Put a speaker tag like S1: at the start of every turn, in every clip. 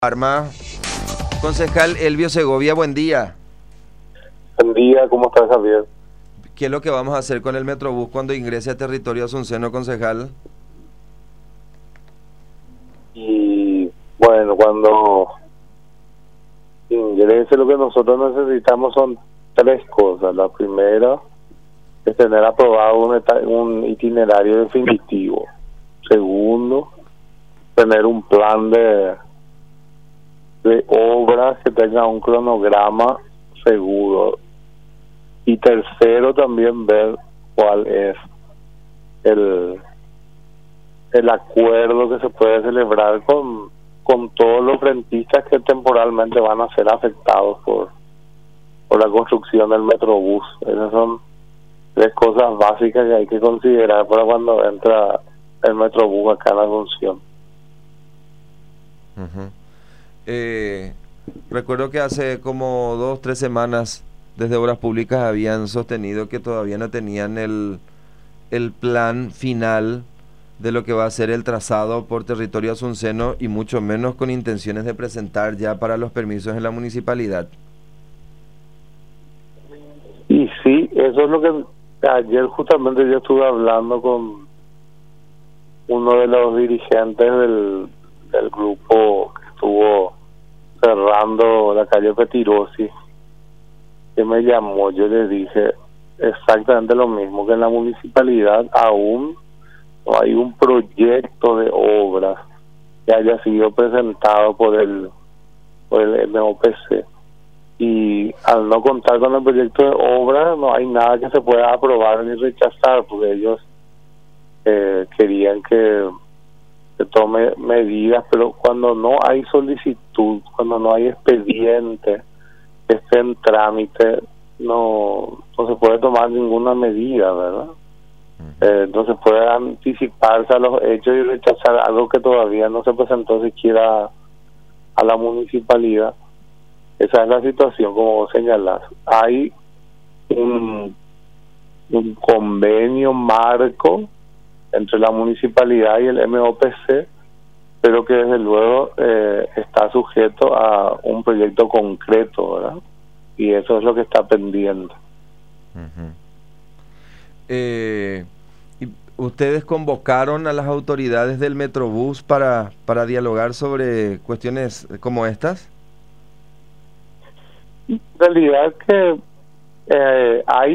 S1: Arma. Concejal Elvio Segovia, buen día.
S2: Buen día, ¿cómo estás, Javier?
S1: ¿Qué es lo que vamos a hacer con el Metrobús cuando ingrese a territorio asunceno, concejal?
S2: Y bueno, cuando ingrese, lo que nosotros necesitamos son tres cosas. La primera es tener aprobado un itinerario definitivo. Segundo, tener un plan de obras que tenga un cronograma seguro. Y tercero, también ver cuál es el acuerdo que se puede celebrar con todos los rentistas que temporalmente van a ser afectados por la construcción del Metrobús. Esas son tres cosas básicas que hay que considerar para cuando entra el Metrobús acá en Asunción.
S1: Recuerdo que hace como 2-3 semanas desde Obras Públicas habían sostenido que todavía no tenían el plan final de lo que va a ser el trazado por territorio asunceno y mucho menos con intenciones de presentar ya para los permisos en la municipalidad.
S2: Y sí, eso es lo que ayer justamente yo estuve hablando con uno de los dirigentes del grupo que estuvo cerrando la calle Petirosi, que me llamó. Yo le dije exactamente lo mismo, que en la municipalidad aún no hay un proyecto de obras que haya sido presentado por el MOPC, y al no contar con el proyecto de obra no hay nada que se pueda aprobar ni rechazar, porque ellos querían que se tome medidas, pero cuando no hay solicitud, cuando no hay expediente que esté en trámite, no se puede tomar ninguna medida, ¿verdad? Entonces puede anticiparse a los hechos y rechazar algo que todavía no se presentó siquiera a la municipalidad. Esa es la situación, como vos señalás. Hay un convenio marco entre la municipalidad y el MOPC, pero que desde luego está sujeto a un proyecto concreto, ¿verdad? Y eso es lo que está pendiente.
S1: ¿Y ustedes convocaron a las autoridades del Metrobús para dialogar sobre cuestiones como estas?
S2: En realidad que hay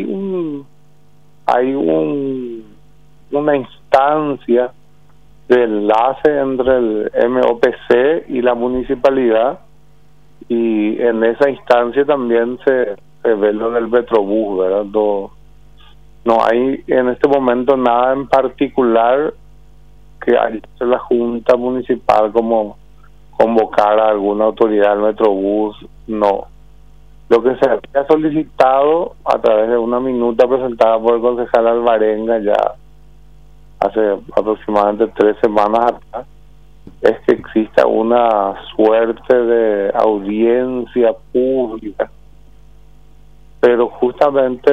S2: una instancia de enlace entre el MOPC y la municipalidad, y en esa instancia también se ve lo del Metrobús, ¿verdad? No hay en este momento nada en particular que haya hecho la Junta Municipal como convocar a alguna autoridad del Metrobús, no. Lo que se había solicitado a través de una minuta presentada por el concejal Alvarenga ya hace aproximadamente 3 semanas atrás, es que exista una suerte de audiencia pública, pero justamente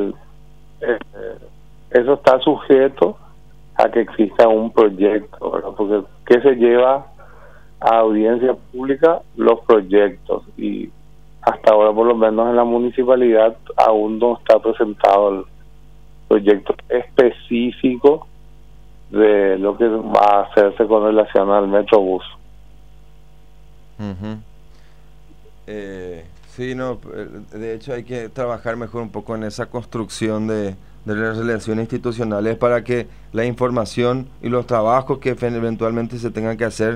S2: eso está sujeto a que exista un proyecto, ¿verdad? Porque ¿qué se lleva a audiencia pública? Los proyectos, y hasta ahora por lo menos en la municipalidad aún no está presentado el proyecto específico de lo que va a hacerse con relación al Metrobús.
S1: Sí, no, de hecho hay que trabajar mejor un poco en esa construcción de las relaciones institucionales para que la información y los trabajos que eventualmente se tengan que hacer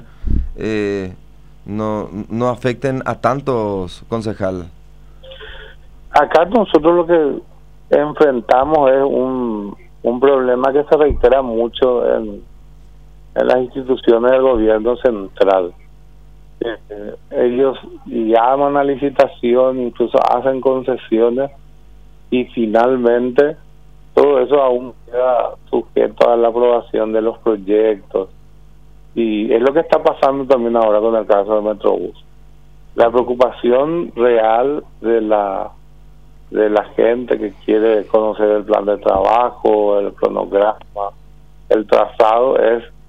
S1: no afecten a tantos, concejal.
S2: Acá nosotros lo que enfrentamos es un problema que se reitera mucho en las instituciones del gobierno central. Ellos llaman a licitación, incluso hacen concesiones, y finalmente todo eso aún queda sujeto a la aprobación de los proyectos, y es lo que está pasando también ahora con el caso del Metrobús. La preocupación real de la gente que quiere conocer el plan de trabajo, el cronograma, el trazado, es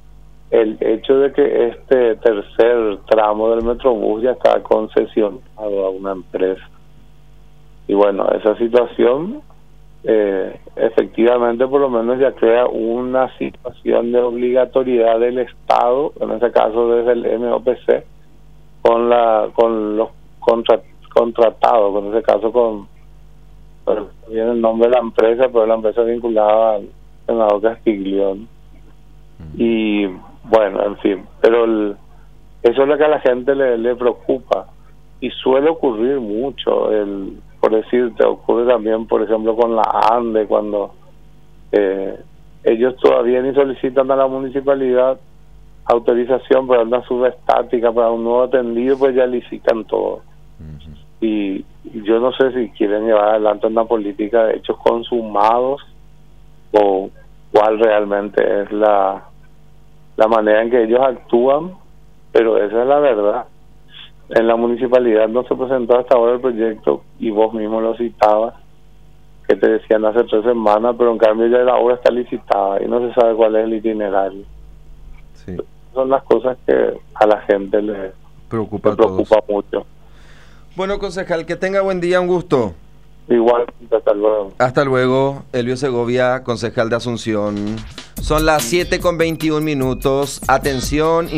S2: el hecho de que este tercer tramo del Metrobús ya está concesionado a una empresa. Y bueno, esa situación efectivamente por lo menos ya crea una situación de obligatoriedad del Estado, en este caso desde el MOPC, con los contratados, en este caso viene el nombre de la empresa, pero la empresa vinculada al senador Castiglione. Y bueno, en fin, pero eso es lo que a la gente le preocupa y suele ocurrir mucho. Por decirte, ocurre también, por ejemplo, con la ANDE, cuando ellos todavía ni solicitan a la municipalidad autorización para una subestática, para un nuevo tendido, pues ya licitan todo. Y yo no sé si quieren llevar adelante una política de hechos consumados o cuál realmente es la manera en que ellos actúan, pero esa es la verdad. En la municipalidad no se presentó hasta ahora el proyecto y vos mismo lo citabas, que te decían hace 3 semanas, pero en cambio ya la obra está licitada y no se sabe cuál es el itinerario.
S1: Sí.
S2: Son las cosas que a la gente le preocupa mucho.
S1: Bueno, concejal, que tenga buen día, un gusto.
S2: Igual, hasta luego.
S1: Hasta luego, Elvio Segovia, concejal de Asunción. Son las 7:21. Atención,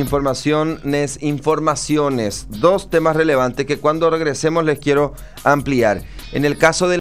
S1: informaciones. 2 temas relevantes que cuando regresemos les quiero ampliar. En el caso del